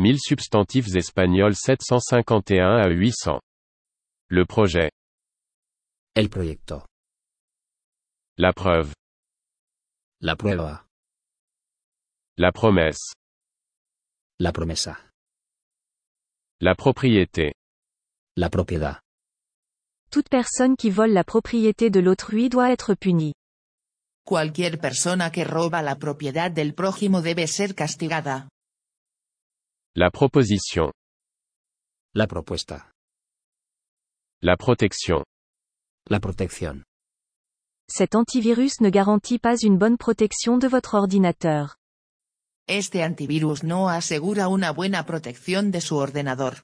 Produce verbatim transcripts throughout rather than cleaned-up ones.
mille substantifs espagnols sept cent cinquante et un à huit cents. Le projet. El proyecto. La preuve. La prueba. La promesse. La promesa. La propriété. La propiedad. Toute personne qui vole la propriété de l'autrui doit être punie. Cualquier persona que roba la propiedad del prójimo debe ser castigada. La proposition. La propuesta. La protection. La protección. Cet antivirus ne garantit pas une bonne protection de votre ordinateur. Este antivirus no asegura una buena protección de su ordenador.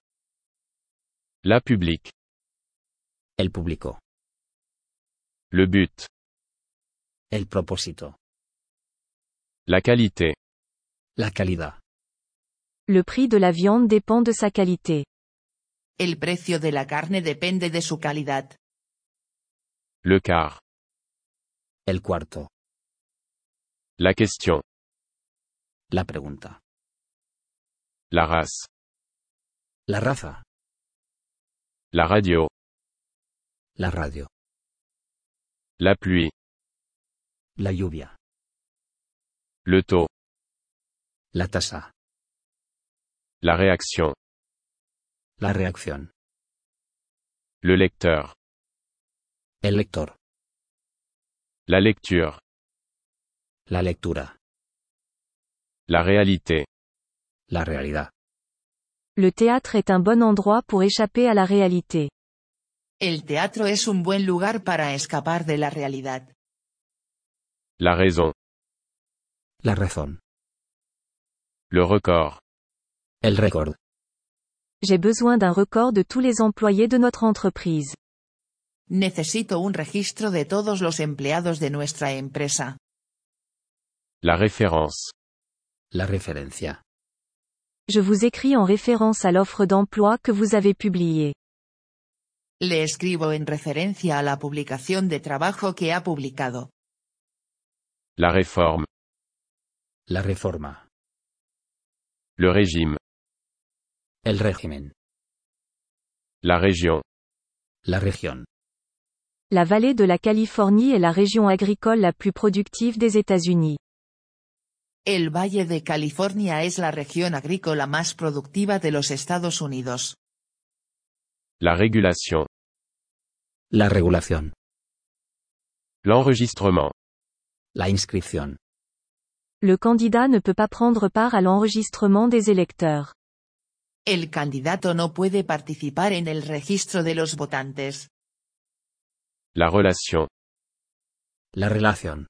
La public. El público. Le but. El propósito. La qualité. La calidad. Le prix de la viande dépend de sa qualité. El precio de la carne depende de su calidad. Le quart. El cuarto. La question. La pregunta. La race. La raza. La radio. La radio. La pluie. La lluvia. Le taux. La tasa. La réaction. La reacción. Le lecteur. El lector. La lecture. La lectura. La réalité. La realidad. Le théâtre est un bon endroit pour échapper à la réalité. El teatro es un buen lugar para escapar de la realidad. La raison. La razón. Le record. El récord. J'ai besoin d'un record de tous les employés de notre entreprise. Necesito un registro de todos los empleados de nuestra empresa. La référence. La referencia. Je vous écris en référence à l'offre d'emploi que vous avez publiée. Le escribo en referencia a la publicación de trabajo que ha publicado. La réforme. La reforma. Le régime. El régimen. La région. La región. La vallée de la Californie est la région agricole la plus productive des États-Unis. El Valle de California es la región agrícola más productiva de los Estados Unidos. La régulation. La regulación. L'enregistrement. La inscripción. Le candidat ne peut pas prendre part à l'enregistrement des électeurs. El candidato no puede participar en el registro de los votantes. La relation. La relación.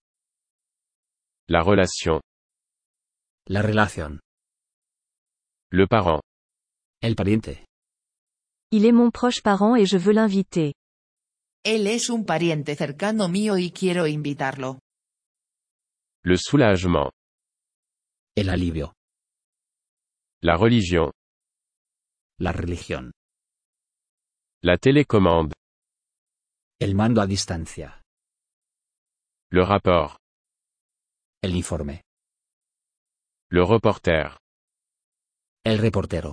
La relation. La relación. Le parent. El pariente. Il est mon proche parent et je veux l'inviter. Él es un pariente cercano mío y quiero invitarlo. Le soulagement. El alivio. La religion. La religión. La télécommande. El mando a distancia. Le rapport. El informe. Le reporter. El reportero.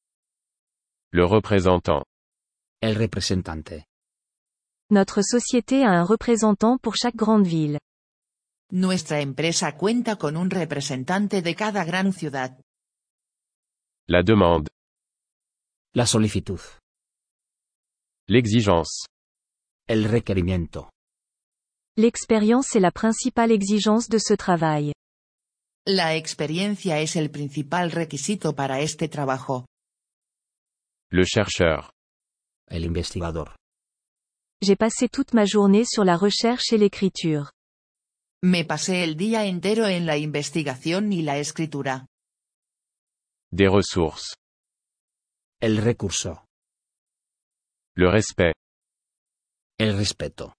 Le représentant. El representante. Notre société a un représentant pour chaque grande ville. Nuestra empresa cuenta con un representante de cada gran ciudad. La demande. La solicitud. L'exigence. El requerimiento. L'expérience est la principale exigence de ce travail. La experiencia es el principal requisito para este trabajo. Le chercheur. El investigador. J'ai passé toute ma journée sur la recherche et l'écriture. Me pasé el día entero en la investigación y la escritura. Des ressources. El recurso. Le respect. El respeto.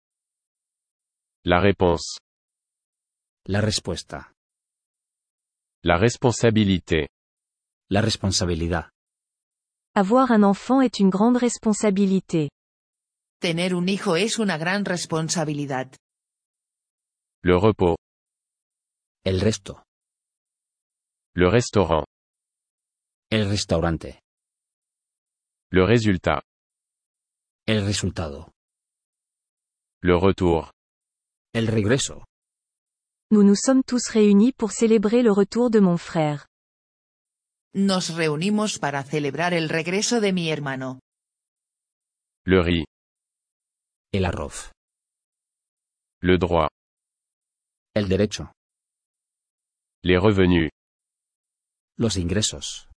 La réponse. La respuesta. La responsabilité. La responsabilidad. Avoir un enfant est une grande responsabilité. Tener un hijo es una gran responsabilidad. Le repos. El resto. Le restaurant. El restaurante. Le résultat. El resultado. Le retour. El regreso. Nous nous sommes tous réunis pour célébrer le retour de mon frère. Nos reunimos para celebrar el regreso de mi hermano. Le riz. El arroz. Le droit. El derecho. Les revenus. Los ingresos.